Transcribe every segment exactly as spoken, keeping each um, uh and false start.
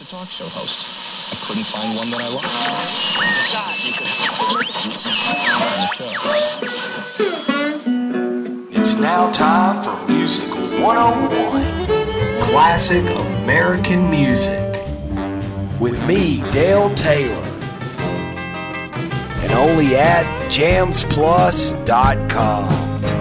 talk show host. I couldn't find one that I liked. It's now time for Music one oh one, classic American music, with me, Dale Taylor, and only at jams plus dot com.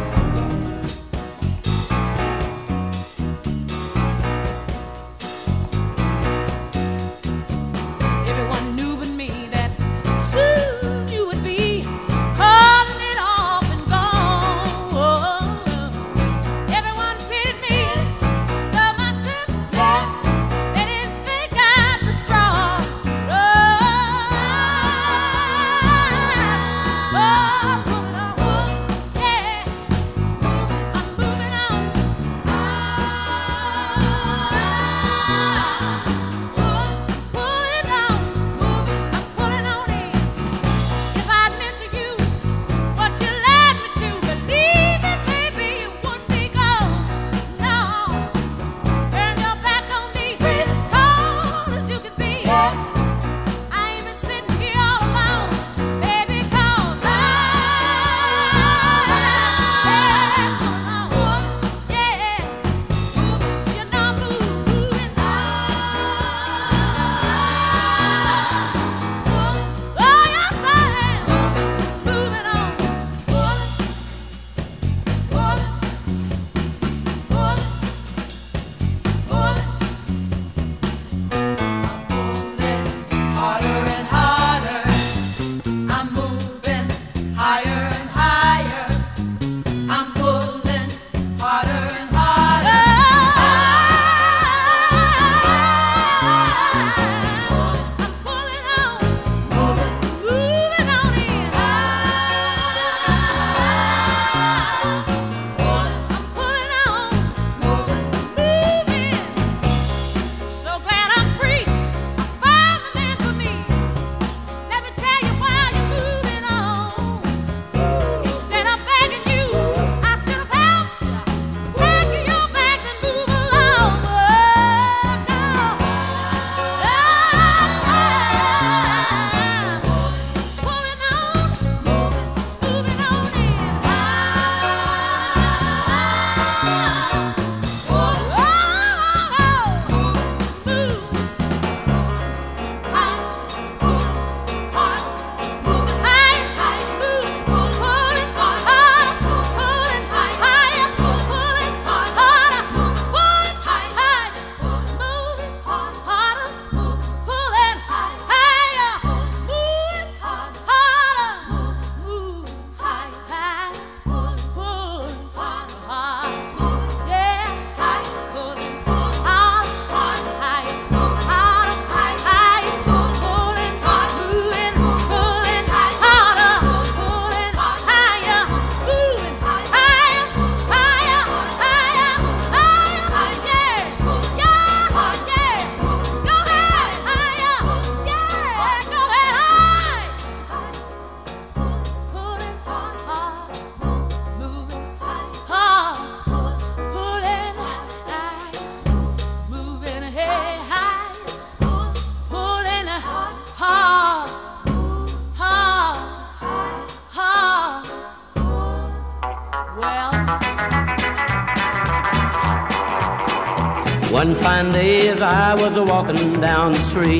One fine day as I was a-walking down the street,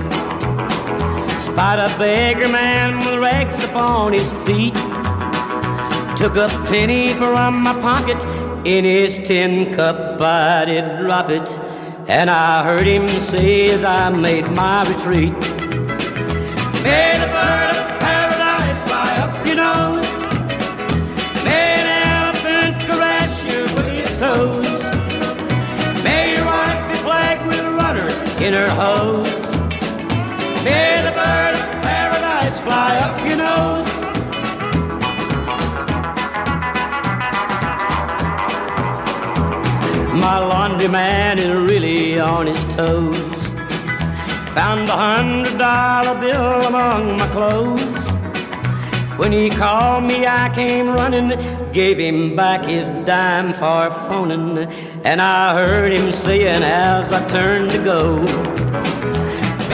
spied a beggar man with rags upon his feet. Took a penny from my pocket, in his tin cup I did drop it, and I heard him say as I made my retreat, may the bird of paradise fly up your nose, may an elephant caress you with his toes, may your wife be plagued with runners in her hose, may the bird of paradise fly up your nose. My laundry man is really on his toes. Found a hundred dollar bill among my clothes. When he called me, I came running, gave him back his dime for phoning, and I heard him saying as I turned to go,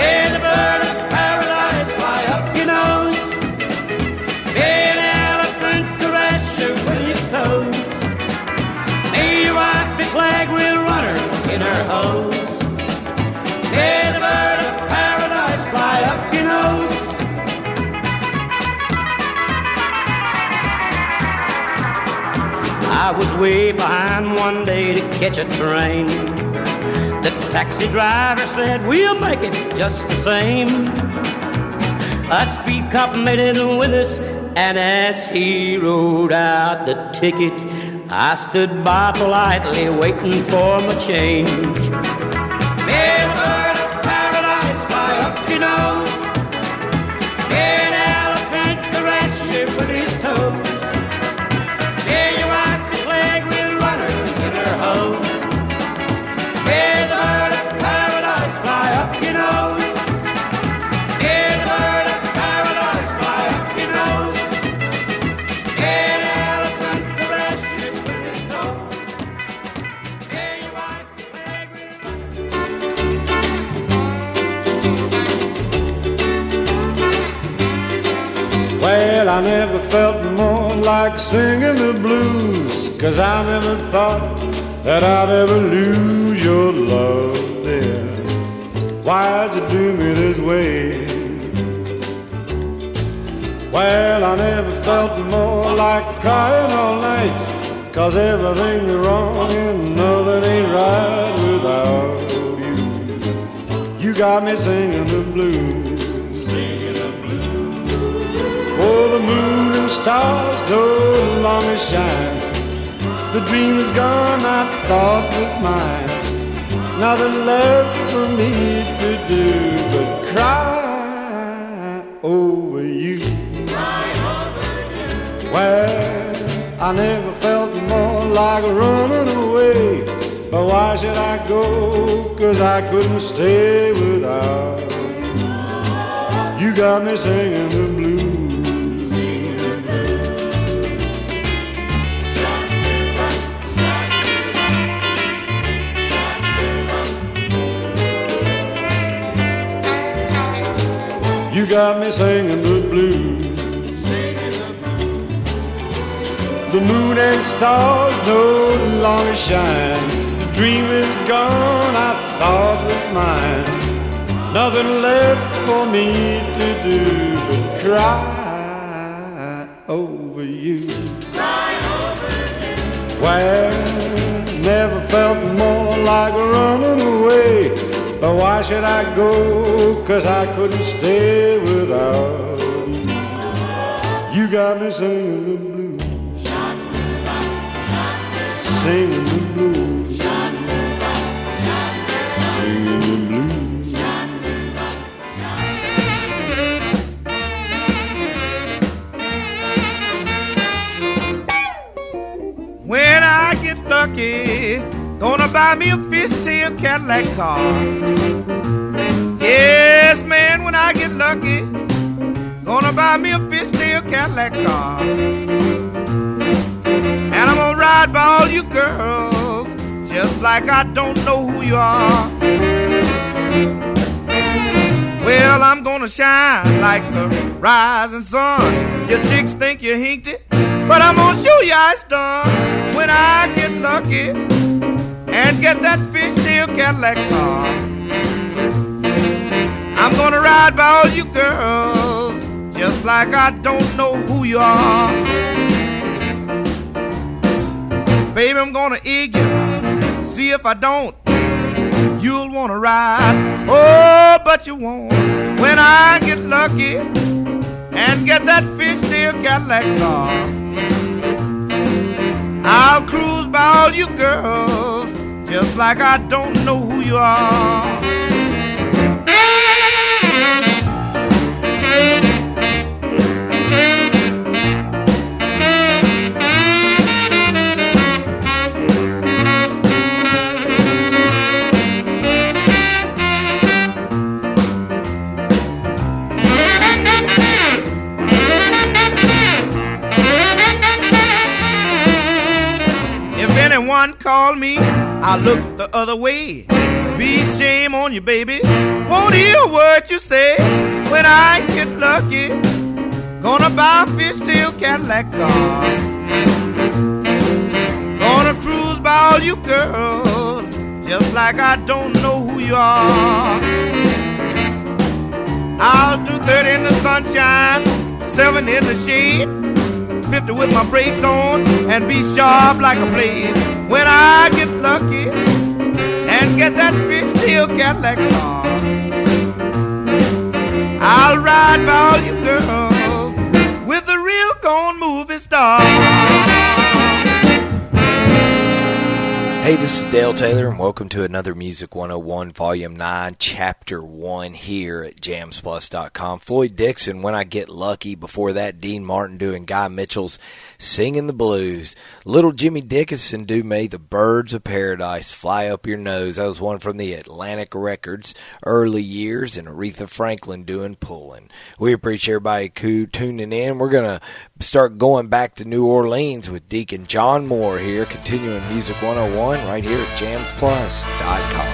I was way behind one day to catch a train. The taxi driver said, we'll make it just the same. A speed cop made it with us, and as he wrote out the ticket, I stood by politely waiting for my change. May the bird of paradise fly up your nose. May an elephant caress you with his toes. May you wipe your leg with runners and skinner hose. May the bird of paradise fly up your nose. May the bird of paradise fly up your nose. May an elephant caress you with his toes. May you wipe your leg with runners. Well, I never felt more like singing the blues, 'cause I never thought that I'd ever lose your love, dear. Why'd you do me this way? Well, I never felt more like crying all night, 'cause everything's wrong and nothing ain't right without you. You got me singing the blues. Oh, the moon and stars no longer shine. The dream is gone I thought was mine. Nothing left for me to do but cry over you. Well, I never felt more like running away. But why should I go? 'Cause I couldn't stay without you. You got me singing the blues. You got me singing the blues. The moon and stars no longer shine. The dream is gone I thought was mine. Nothing left for me to do but cry over you. Cry over you. Well, never felt more like running away. But why should I go? 'Cause I couldn't stay without you. You got me singing the blues. Singing the blues. Singing the blues. When I get lucky, gonna buy me a fishtail Cadillac car. Yes, man, when I get lucky, gonna buy me a fishtail Cadillac car. And I'm gonna ride by all you girls, just like I don't know who you are. Well, I'm gonna shine like the rising sun. Your chicks think you're hinky, but I'm gonna show you how it's done. When I get lucky and get that fishtail Cadillac car, I'm gonna ride by all you girls, just like I don't know who you are. Baby, I'm gonna egg you, see if I don't, you'll wanna ride. Oh, but you won't. When I get lucky and get that fishtail Cadillac car, I'll cruise by all you girls, just like I don't know who you are. Anyone call me, I look the other way. Be shame on you, baby. Won't hear a word you say. When I get lucky, gonna buy a fishtail Cadillac car. Gonna cruise by all you girls, just like I don't know who you are. I'll do thirty in the sunshine, seven in the shade, fifty with my brakes on and be sharp like a blade. When I get lucky and get that fishtail Cadillac car, I'll ride by all you girls with the real gone movie star. Hey, this is Dale Taylor, and welcome to another Music one oh one, Volume nine, Chapter one here at jams plus dot com. Floyd Dixon, When I Get Lucky. Before that, Dean Martin doing Guy Mitchell's Singing the Blues. Little Jimmy Dickinson do May the Birds of Paradise Fly Up Your Nose. That was one from the Atlantic Records early years, and Aretha Franklin doing Pullin'. We appreciate everybody tuning in. We're going to start going back to New Orleans with Deacon John Moore here, continuing Music one oh one. Right here at jams plus dot com.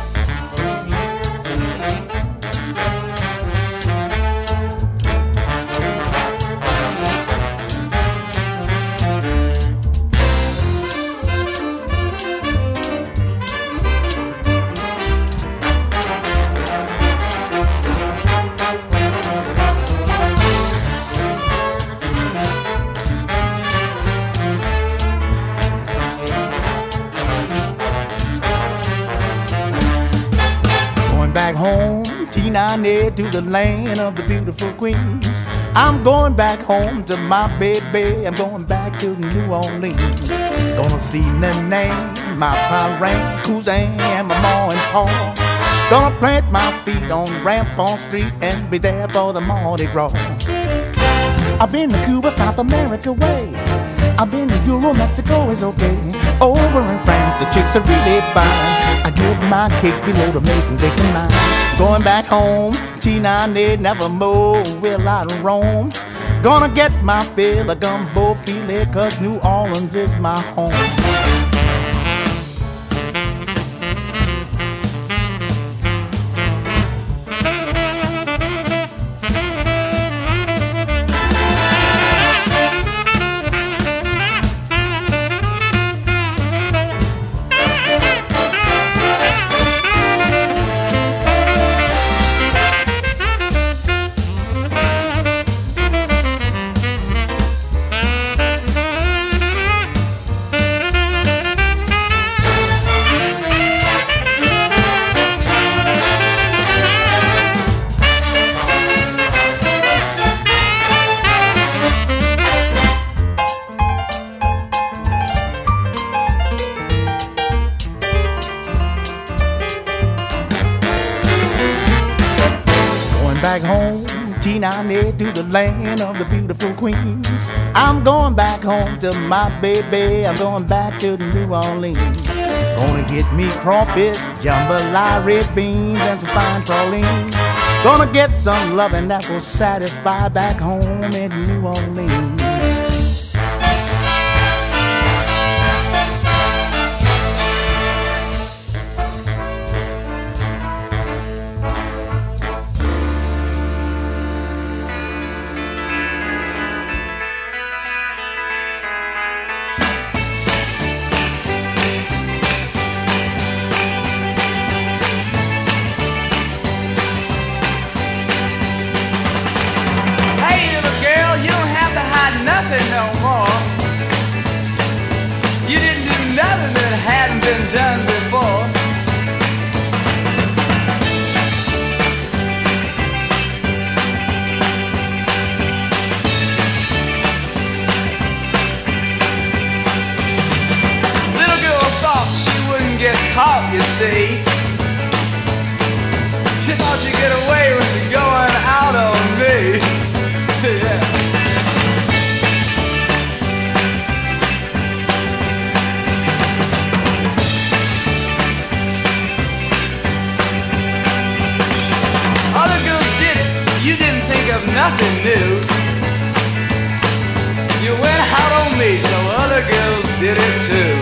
Back home, T nine A to the land of the beautiful queens. I'm going back home to my baby. I'm going back to New Orleans. Gonna see Nene, my parent, cousin, and my ma and pa. Gonna plant my feet on Rampart Street and be there for the Mardi Gras. I've been to Cuba, South America way. I've been to Euro, Mexico is okay. Over in France, the chicks are really fine. I get my kicks below the Mason-Dixon line. Going back home, T nine A nevermore will I roam. Gonna get my fill of gumbo filet, cause New Orleans is my home. Back home, T nine A to the land of the beautiful queens. I'm going back home to my baby. I'm going back to New Orleans. Gonna get me crawfish, jambalaya, red beans, and some fine pralines. Gonna get some loving that will satisfy back home in New Orleans. No more. You didn't do nothing that hadn't been done before. Little girl thought she wouldn't get caught, you see. She thought she'd get away with going out on me. Yeah. Nothing new. You went out on me, so other girls did it too.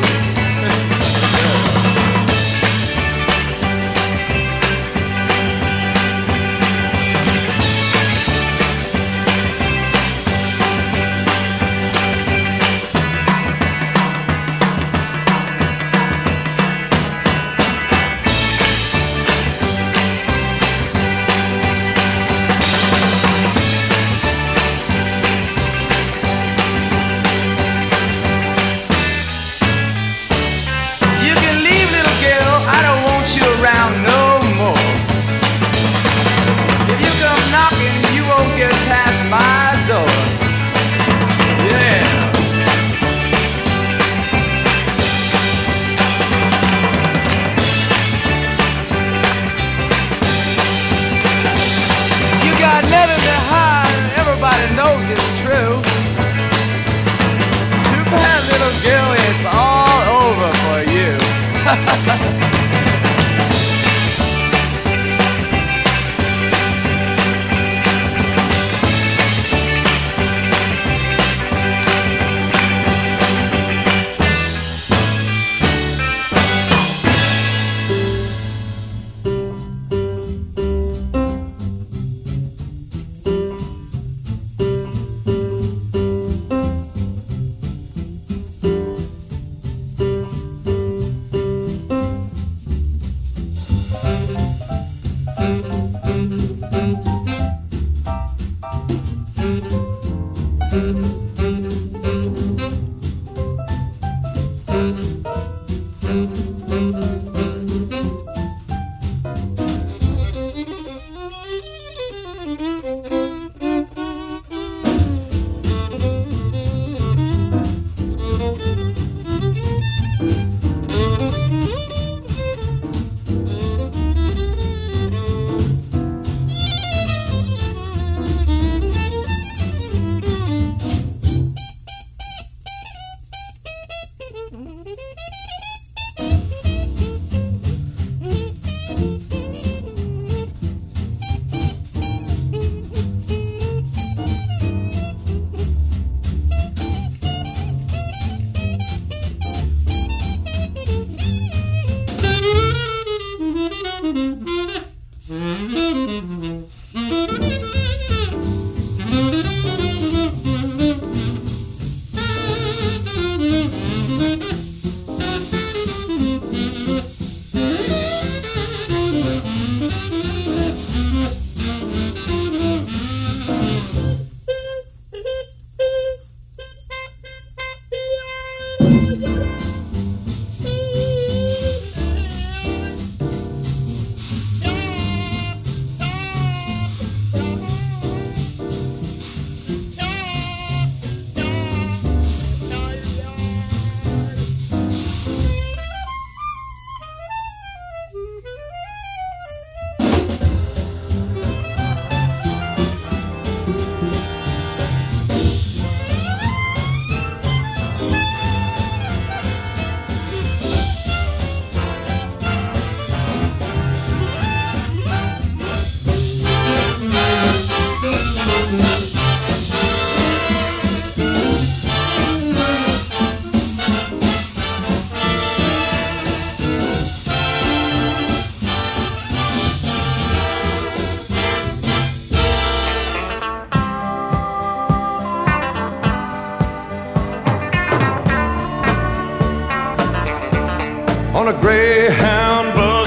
On a Greyhound bus,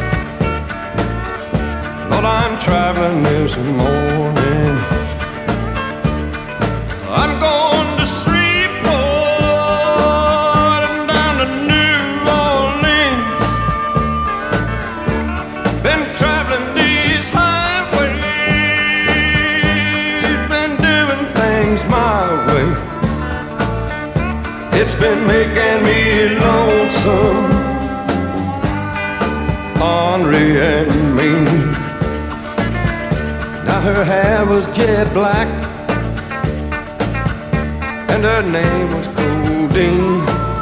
Lord, I'm traveling this morning. I'm going to Shreveport and down to New Orleans. Been traveling these highways, been doing things my way. It's been making me lonesome, Henri and me. Now her hair was jet black and her name was Codeine.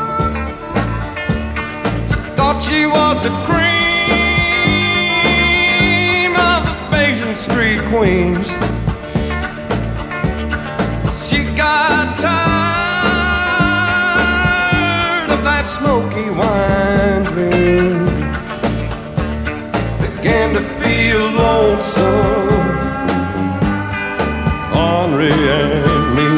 She thought she was the cream of the Basin Street queens. She got tired of that smoky wine drink, began to feel lonesome, Henri and me.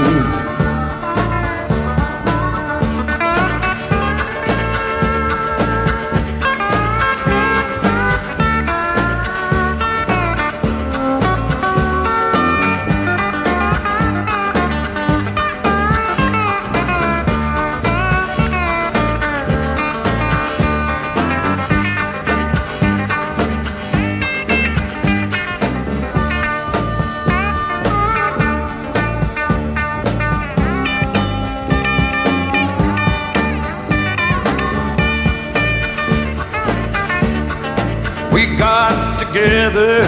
We got together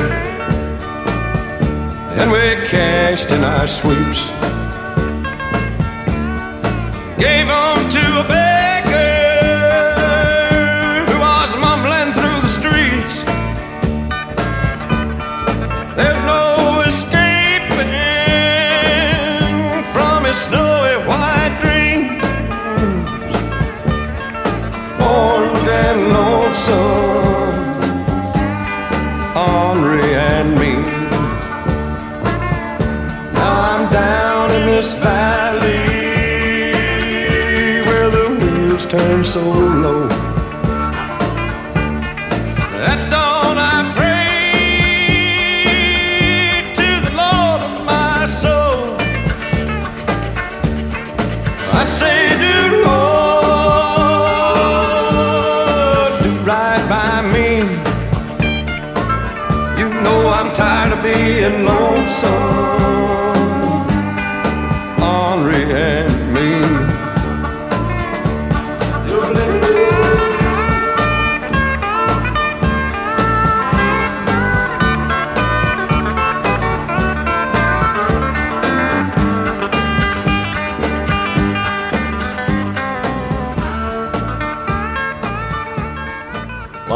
and we cashed in our sweeps, gave them to a beggar who was mumbling through the streets. There's no escaping from his snowy white dreams, orange and lonesome, Henri and me. Now I'm down in this valley where the wheels turn so low. At dawn I pray to the Lord of my soul. I say, do Lord, do right by me. I'm tired of being lonesome, Henri and me.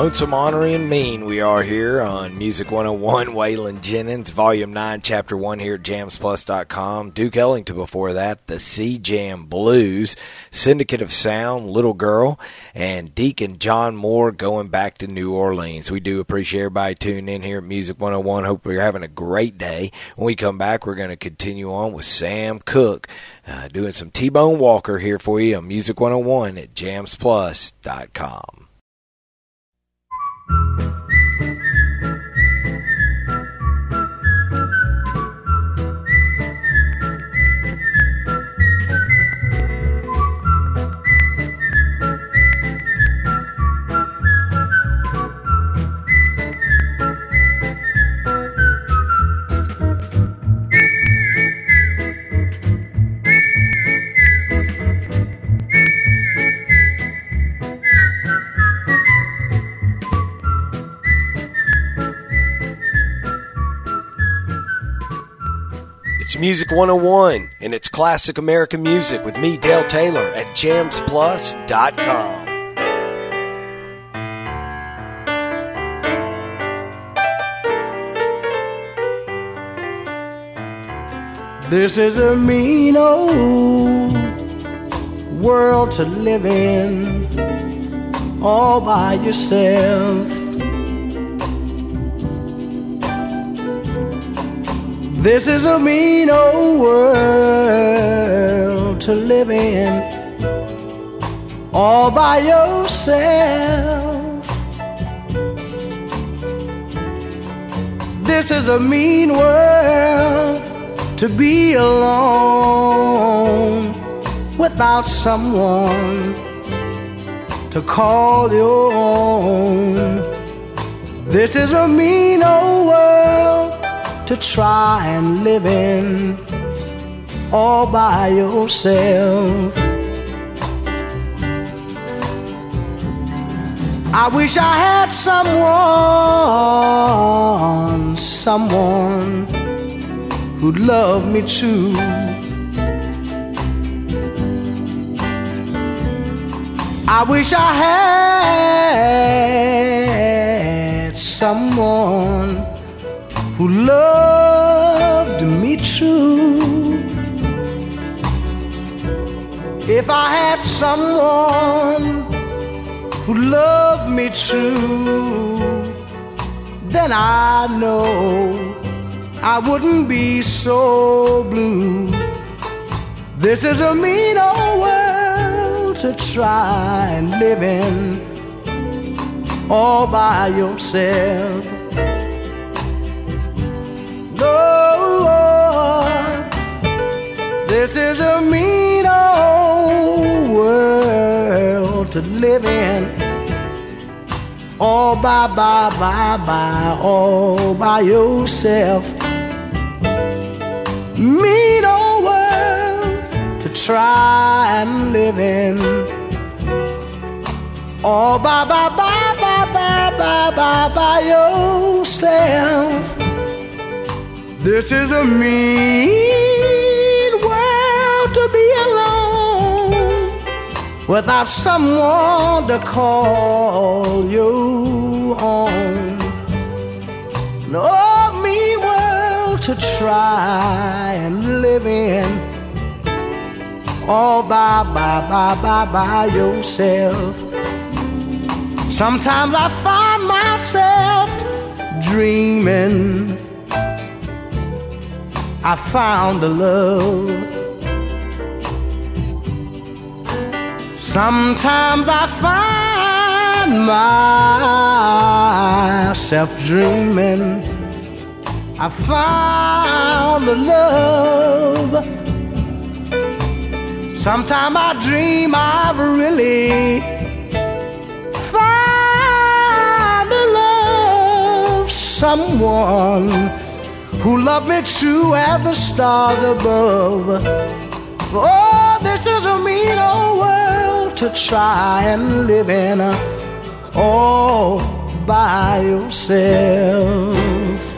Lonesome, Ornery, and Mean we are here on Music one oh one. Waylon Jennings, Volume nine, Chapter one here at jams plus dot com. Duke Ellington before that, the C-Jam Blues, Syndicate of Sound, Little Girl, and Deacon John Moore, Going Back to New Orleans. We do appreciate everybody tuning in here at Music one oh one. Hope you're having a great day. When we come back, we're going to continue on with Sam Cooke, uh, doing some T-Bone Walker here for you on Music one oh one at jams plus dot com. It's Music one oh one, and it's classic American music with me, Dale Taylor, at jams plus dot com. This is a mean old world to live in, all by yourself. This is a mean old world to live in, all by yourself. This is a mean world to be alone, without someone to call your own. This is a mean old world to try and live in, all by yourself. I wish I had someone, someone who'd love me true. I wish I had someone who loved me true. If I had someone who loved me true, then I know I wouldn't be so blue. This is a mean old world to try and live in, all by yourself. This is a mean old world to live in, all by, by, by, by, all by yourself. Mean old world to try and live in, all by, by, by, by, by, by, by, by yourself. This is a mean world to be alone, without someone to call you on. No mean world to try and live in, all by, by, by, by, by yourself. Sometimes I find myself dreaming I found a love. Sometimes I find myself dreaming I found a love. Sometimes I dream I've really found a love, someone who loved me true as the stars above. Oh, this is a mean old world to try and live in, all by yourself.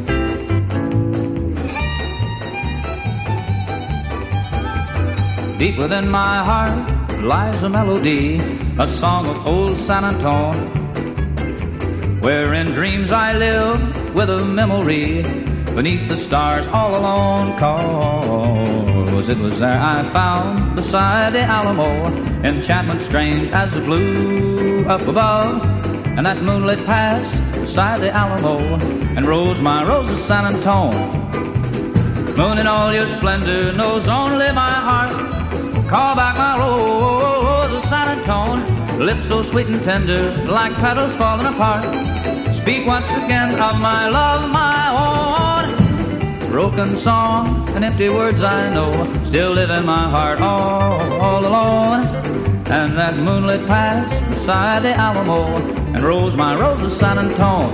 Deep Deep within my heart lies a melody, a song of old San Antone, where in dreams I live with a memory, beneath the stars all alone. 'Cause it was there I found, beside the Alamo, enchantment strange as the blue up above, and that moonlit pass beside the Alamo, and rose my rose of San Antone. Moon in all your splendor knows only my heart. Call back my rose of San Antone, lips so sweet and tender, like petals falling apart. Speak once again of my love, my own. Broken song and empty words I know still live in my heart all, all alone. And that moonlit pass beside the Alamo, and rose my rose of San Antone.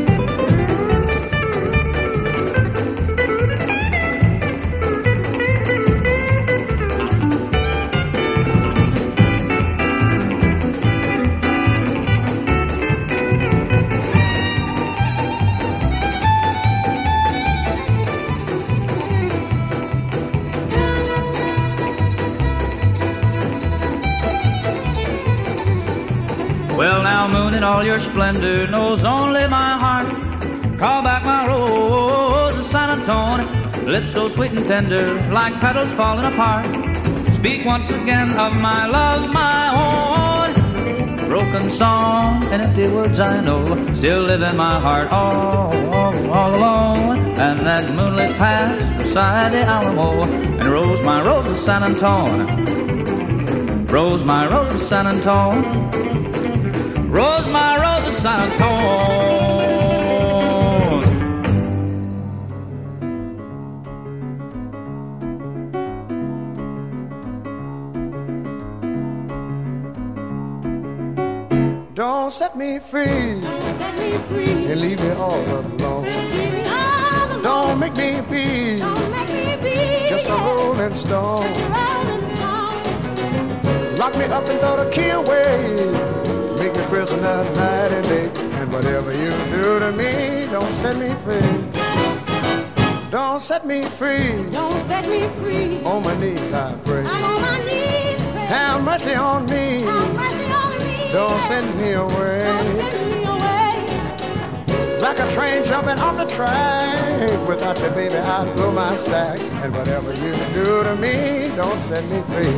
Well, now, moon in all your splendor knows only my heart. Call back my rose of San Antone, lips so sweet and tender, like petals falling apart. Speak once again of my love, my own. Broken song and empty words I know still live in my heart all, all, all alone. And that moonlit pass beside the Alamo, and rose my rose of San Antone. Rose my rose of San Antone. Rose my rose of San Antone. Don't set me free, set me free, and leave me all alone. Leave me all alone. Don't make me be, Don't make me be just a rolling stone. Just a rolling stone. Lock me up and throw the key away. Make me prisoner night and day. And whatever you do to me, don't set me free. Don't set me free. Don't set me free. On my knees I pray. I'm on my knees. Pray. Have mercy on me. Have mercy on me. Don't send me away. Don't send me away. Like a train jumping off the track. Without you, baby, I'd blow my stack. And whatever you do to me, don't set me free.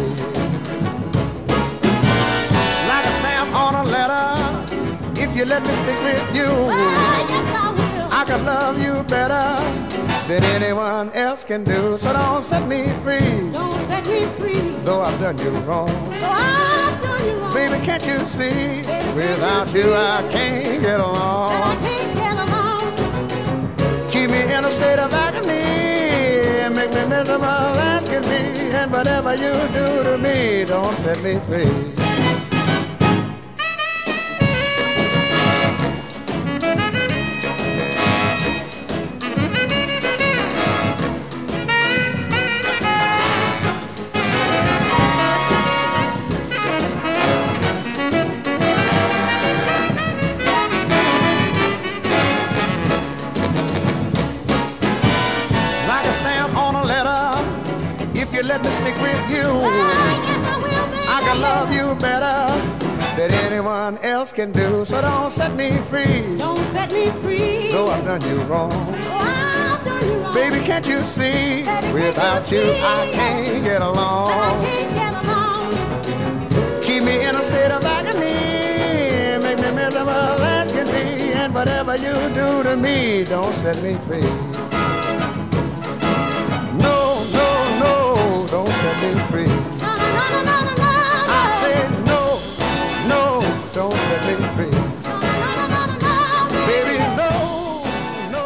Like a stamp on a letter, if you let me stick with you, oh, yes, I will. I could love you better than anyone else can do. So don't set me free. Don't set me free. Though I've done you wrong. Though I've done you wrong. Baby, can't you see? Baby, without can't you, you, see? I can't get along. I can't get along. Keep me in a state of agony and make me miserable as can be. And whatever you do to me, don't set me free. Let me stick with you. Oh, yes, I will, baby. I can love you better than anyone else can do. So don't set me free. Don't set me free. Though I've done you wrong. Oh, I've done you wrong. Baby, can't you see? Baby, without you, you, see? I can't get along. I can't get along. Keep me in a state of agony. Make me miserable as can be. And whatever you do to me, don't set me free. Don't set me free. No, no, no, no, no, no, no. I said no, no, don't set me free. No, no, no, no, no, no, baby, no, no.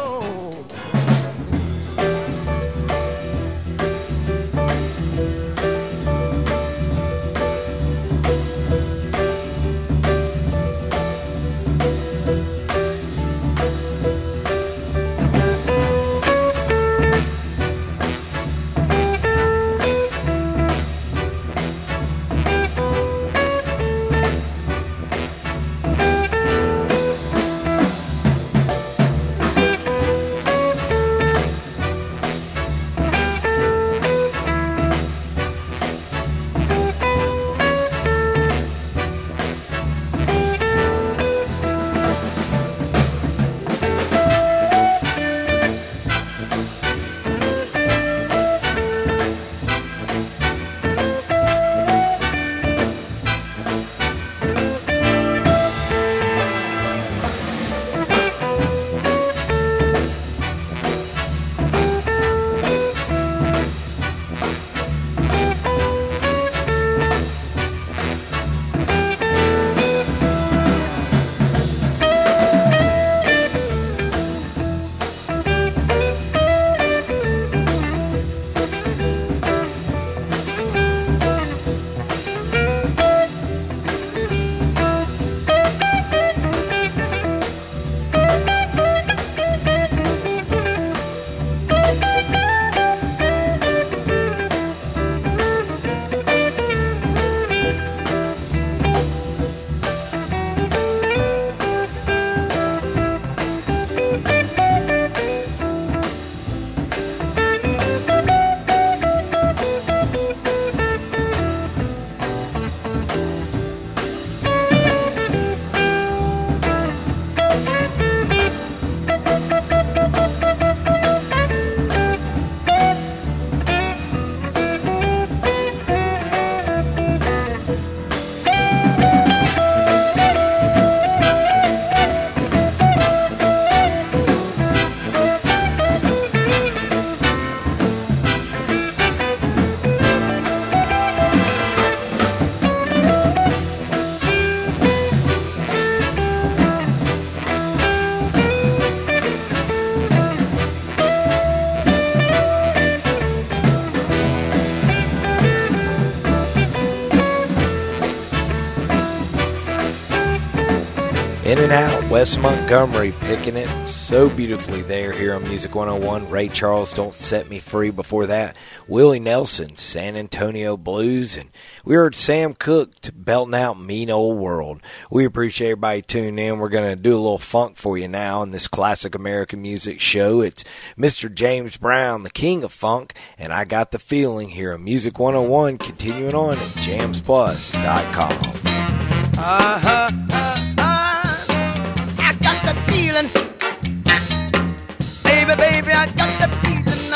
In and Out, West Montgomery, picking it so beautifully there here on Music one oh one. Ray Charles, Don't Set Me Free. Before that, Willie Nelson, San Antonio Blues. And we heard Sam Cooke belting out Mean Old World. We appreciate everybody tuning in. We're going to do a little funk for you now in this classic American music show. It's Mister James Brown, the king of funk, and I Got the Feeling here on Music one oh one, continuing on at jams plus dot com. Uh-huh, uh-huh. I got the feeling. Baby, baby, I got the feeling.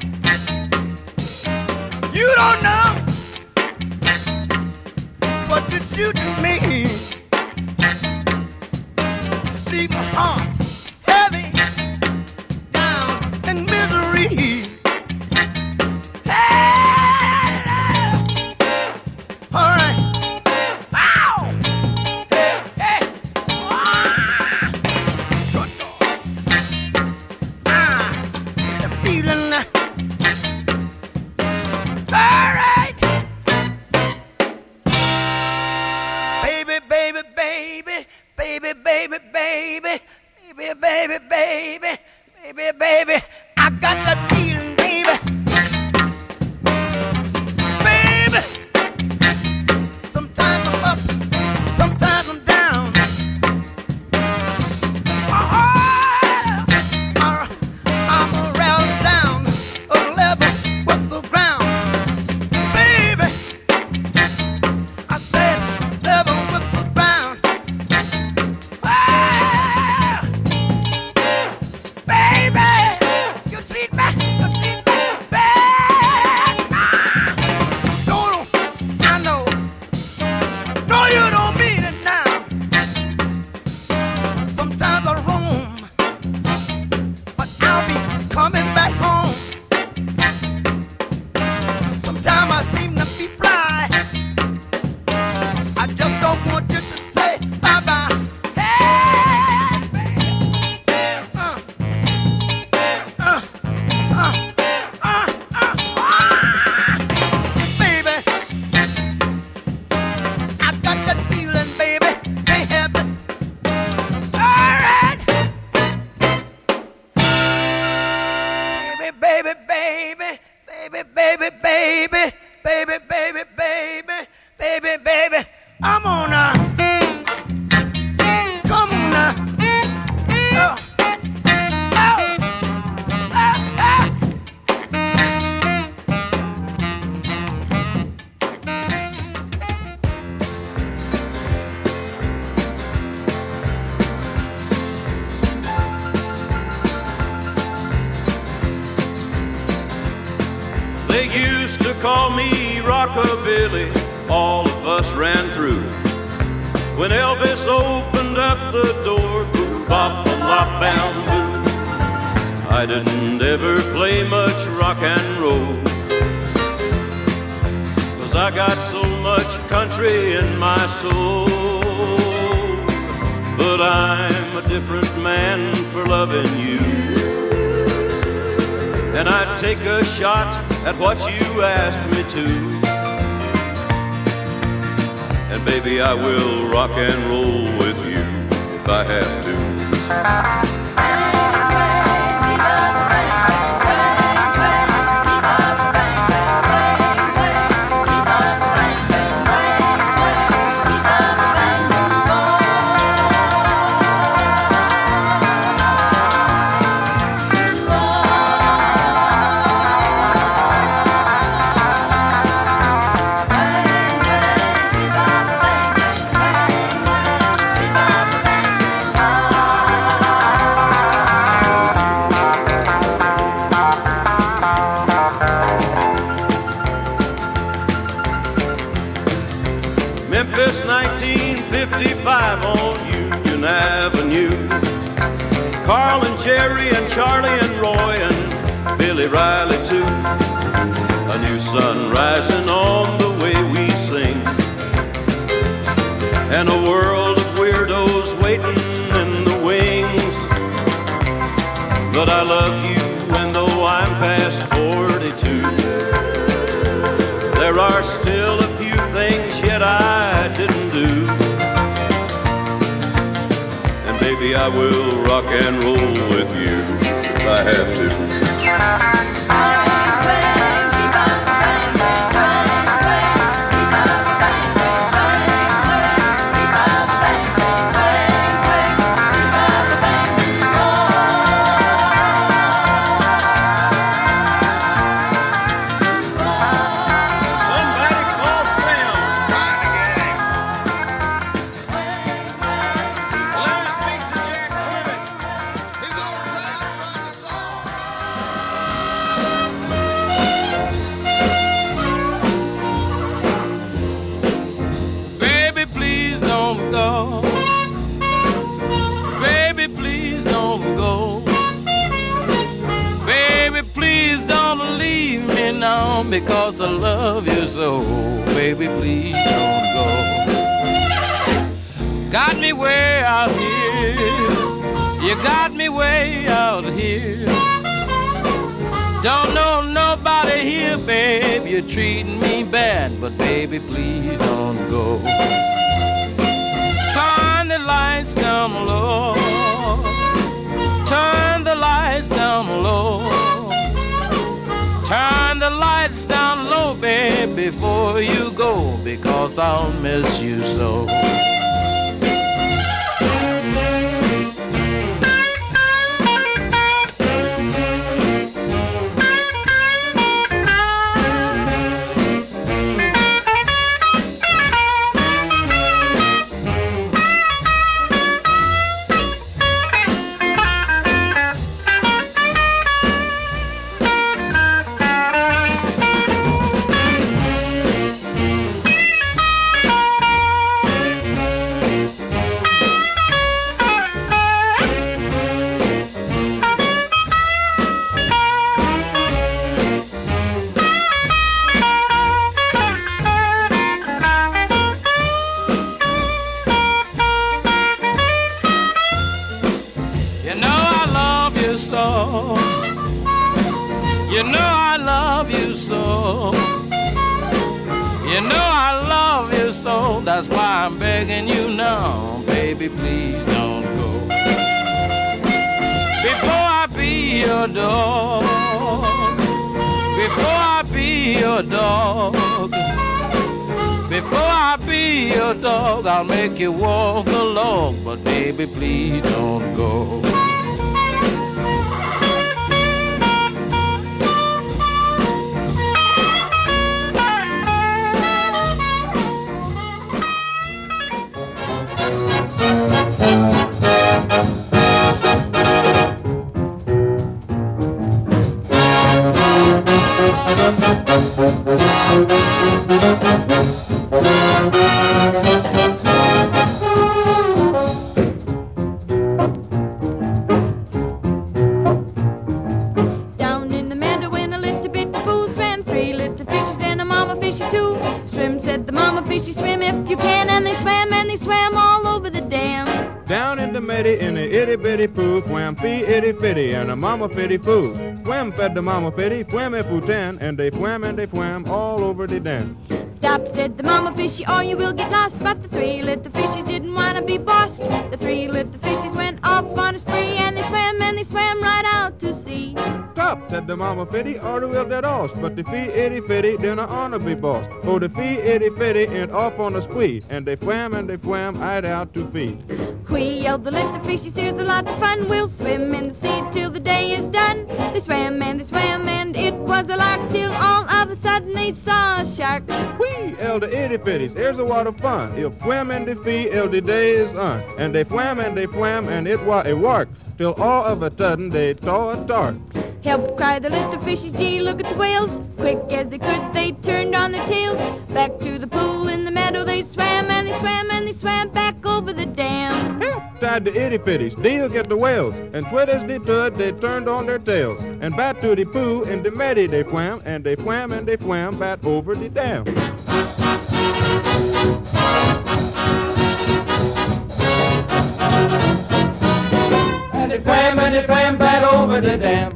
You don't know what you do to me. Leave my heart heavy, down in misery. Hey, all right. Baby, baby, baby, baby, baby, baby, baby, baby, I got that feeling, baby. Baby, sometimes I'm up, sometimes I'm down. Oh, I'm around down a level with the ground. Baby, I said level with the ground. They used to call me Rockabilly, all of us ran through. When Elvis opened up the door, boo bop a lop bam boo. I didn't ever play much rock and roll, 'cause I got so much country in my soul. But I'm a different man for loving you, and I'd take a shot at what you asked me to. And baby, I will rock and roll with you if I have to. Memphis, nineteen fifty-five on Union Avenue. Carl and Jerry and Charlie and Roy and Billy Riley too. A new sun rising on the way we sing, and a world of weirdos waiting in the wings. But I love you, and though I'm past forty-two, there are still a few things yet I didn't do. baby, I will rock and roll with you if I have to. Because I love you so, baby, please don't go. Got me way out here, you got me way out here. Don't know nobody here, babe, you're treating me bad, but baby, please don't go. Turn the lights down low, turn the lights down low. Turn the lights down low, babe, before you go, because I'll miss you so. You know I love you so. You know I love you so. That's why I'm begging you now, baby, please don't go. Before I be your dog, before I be your dog, before I be your dog, I'll make you walk the log. But baby, please don't go. Down in the meadow when a little bit fool swam, three little fishes and a mama fishy too. Swim, said the mama fishy, swim if you can, and they swam and they swam all over the dam. Down in the meddy in the itty bitty poo, wham fee itty fitty and a mama fitty foo. Wham fed the mama fitty, wham if who ten, and they wham and they wham all over the dam. Stop, said the mama fishy, or you will get lost. But the three little fishes didn't want to be bossed. The three little fishes went off on a spree, and they swam and they swam right out to sea. Stop, said the mama fitty, or you will get lost. But the fee itty fitty didn't want to be bossed. Oh, the fee itty fitty went off on a spree, and they wham and they wham right out to feed. Whee, yelled the little fishes, here's a lot of fun. We'll swim in the sea till the day is done. They swam and they swam, and it was a lark, till all of a sudden they saw a shark. Whee, el the itty bitties, here's a lot of fun. You'll swim in the fee, el the day is on. And they swam and they swam, and it was a work, till all of a sudden they saw a shark. Help, cried the little fishes, gee, look at the whales. Quick as they could, they turned on their tails. Back to the pool in the meadow they swam, and they swam and they swam back over the dam. Tied the itty bitties, they'll get the whales. And twit as they stood, they turned on their tails. And back to the poo in the meddy they swam, and they swam and they swam back over the dam. And they swam and they swam back over the dam.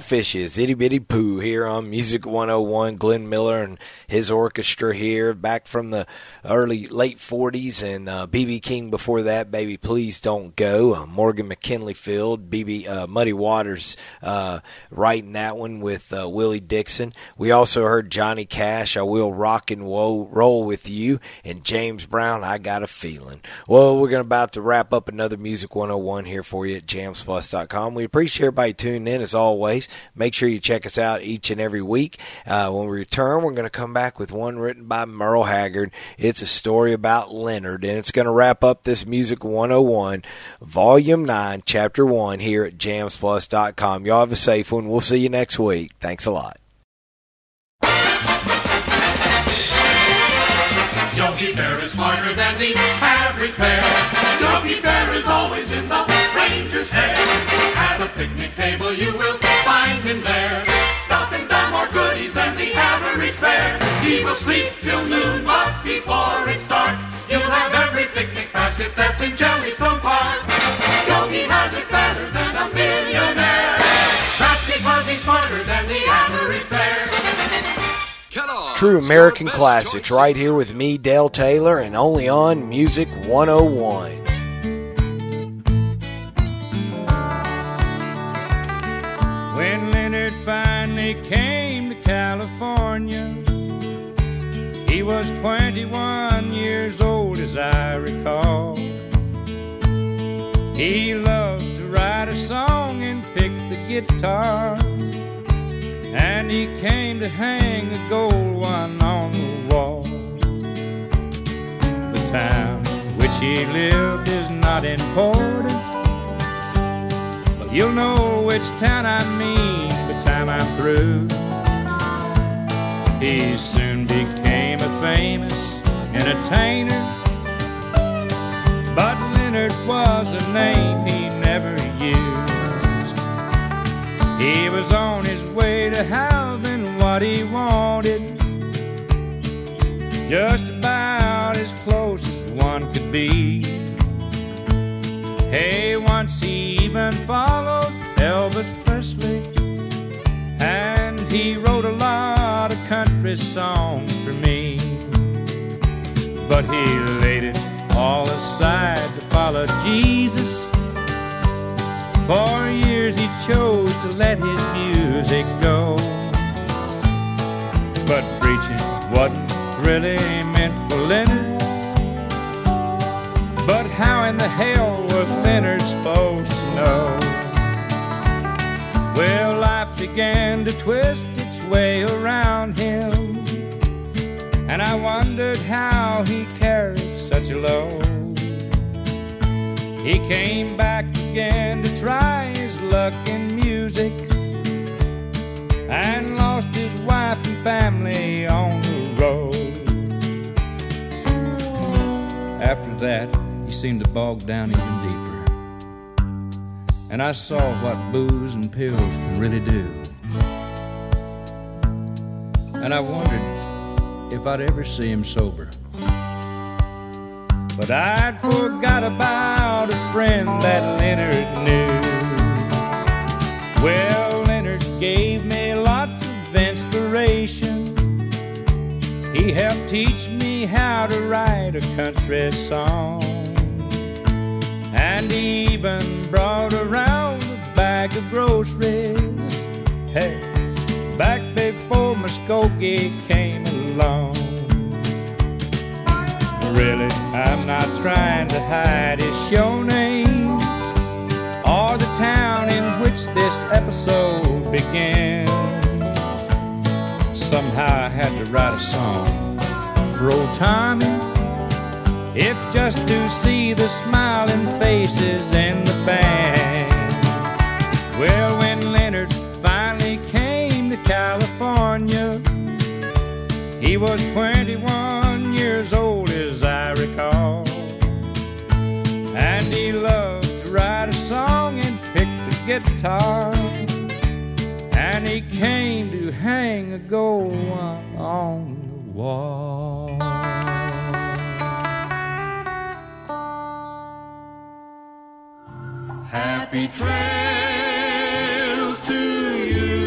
Fishes, Itty Bitty Pooh, here on Music one oh one. Glenn Miller and his orchestra here, back from the early, late forties, and uh, B B King before that, Baby Please Don't Go. Uh, Morgan McKinley filled, B B uh, Muddy Waters uh, writing that one with uh, Willie Dixon. We also heard Johnny Cash, I Will Rock and Wo- Roll With You, and James Brown, I Got a Feeling. Well, we're going to about to wrap up another Music one oh one here for you at jams plus dot com. We appreciate everybody tuning in as always. Make sure you check us out each and every week. Uh, when we return, we're going to come back with one written by Merle Haggard. It's a story about Leonard, and it's going to wrap up this Music one oh one, Volume nine, Chapter one here at jams plus dot com. Y'all have a safe one. We'll see you next week. Thanks a lot. Yogi Bear is smarter than the average bear. Yogi Bear is always in the ranger's hair. At a picnic table you will find him there, stuffing down more goodies than the average bear. He will sleep till noon, but before it's dark, you'll have every picnic basket that's in Jellystone Park. Yogi has it better than a millionaire. That's because he's smarter than the average bear. True American classics right here with me, Dale Taylor, and only on Music one oh one. When Leonard finally came to California, he was twenty-one years old as I recall. He loved to write a song and pick the guitar, and he came to hang a gold one on the wall. The town in which he lived is not important, but you'll know which town I mean by the time I'm through. He soon became a famous entertainer, but Leonard was a name he never used. He was on his way to having what he wanted, just about as close as one could be. Hey, once he even followed Elvis Presley, and he wrote a lot of country songs for me. But he laid it all aside to follow Jesus. For years he chose to let his music go, but preaching wasn't really meant for Leonard. But how in the hell was Leonard supposed to know? Well, life began to twist its way around him, and I wondered how he carried such a load. He came back again to try his luck in music, and lost his wife and family on the road. After that, he seemed to bog down even deeper, and I saw what booze and pills can really do. And I wondered if I'd ever see him sober. But I'd forgot about a friend that Leonard knew. Well, Leonard gave me lots of inspiration. He helped teach me how to write a country song, and he even brought around a bag of groceries, hey, back before Muskogee came along. Really, I'm not trying to hide his show name or the town in which this episode began. Somehow I had to write a song for old Tommy, if just to see the smiling faces in the band. Well, when Leonard finally came to California, he was twenty-one years old as I recall, and he loved to write a song and pick the guitar, and he came to hang a gold one on the wall. Happy trails to you.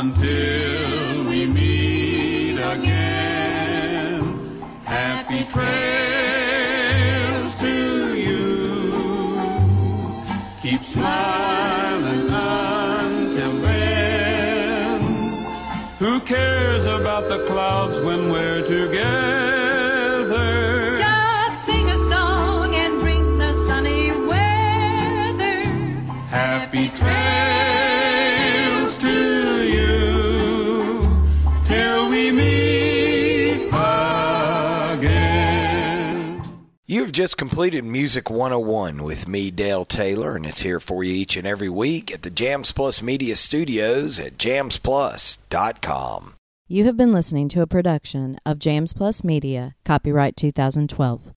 until we meet again. Happy trails to you. Keep smiling until then. Who cares about the clouds when we're together? Just sing a song and drink the sunny weather. Happy trails to you till we meet again. You've just completed Music one oh one with me, Dale Taylor, and it's here for you each and every week at the Jams Plus Media Studios at jams plus dot com. You have been listening to a production of Jams Plus Media, copyright two thousand twelve.